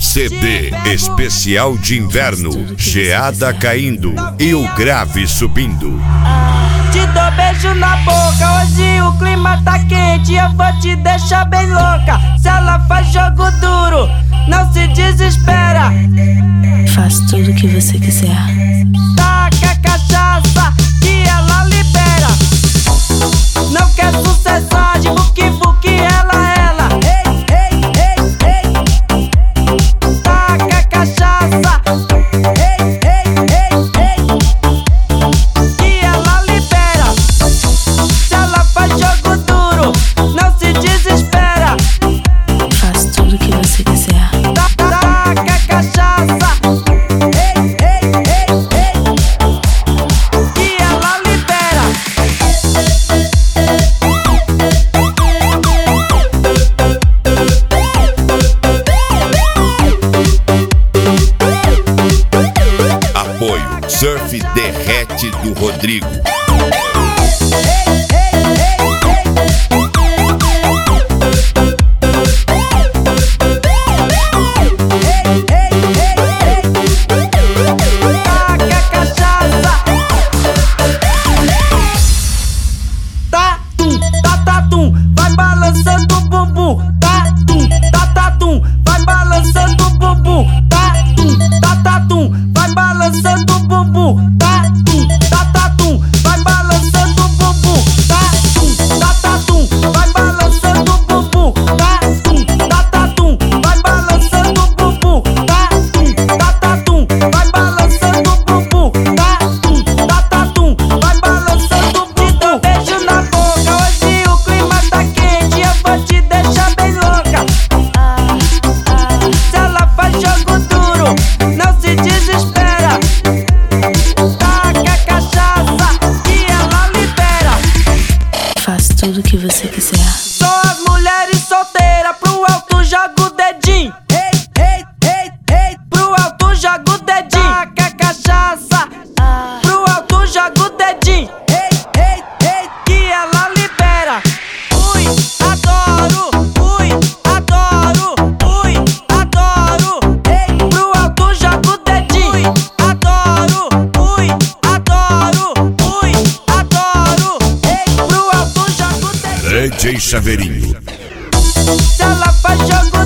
CD especial de inverno, geada caindo e o grave subindo. Te dou beijo na boca, hoje o clima tá quente, eu vou te deixar bem louca. Se ela faz jogo duro, não se desespera. Faz tudo o que você quiser. Taca a cachaça que ela libera. Não quer sucesso de vuki-vuki, ela. Ei, ei, ei, ei. Taca a cachaça. Ei, ei, ei, ei. Que ela libera. Se ela faz jogo duro, não se desespera. Faz tudo o que você quiser. Taca a cachaça. Ei, ei, ei, ei. Que ela libera. Apoio Surf Derrete do Rodrigo. Vai balançando o bumbum, tatum, tatatum, vai balançando o bumbum, tatum, tatatum, vai balançando o bumbum, tatum, tatatum, vai balançando o bumbum, tatum, tatatum, vai balançando o bumbum, tatum, tatatum, vai balançando o bumbum, tatum, tatatum, vai balançando o bumbum, tatum, tatatum, vai balançando o bumbum. Te dou beijo na boca, hoje o clima tá quente, eu vou te deixar bem louca. Se ela faz jogo duro, não se desespera. Taca a cachaça que ela libera. Faz tudo o que você quiser. Só as mulheres solteiras, pro alto joga o dedinho. Ei, ei, ei, ei, pro alto joga o dedinho. Taca a cachaça, pro alto joga o dedinho. Ei, ei, ei, que ela libera. Ui, adoro, ui, adoro, ui, adoro. Ei, pro alto joga o dedinho. Ui, adoro, ui, adoro, ui, adoro. Ei, pro alto joga o dedinho. DJ Chaveirinho. Se ela faz jogo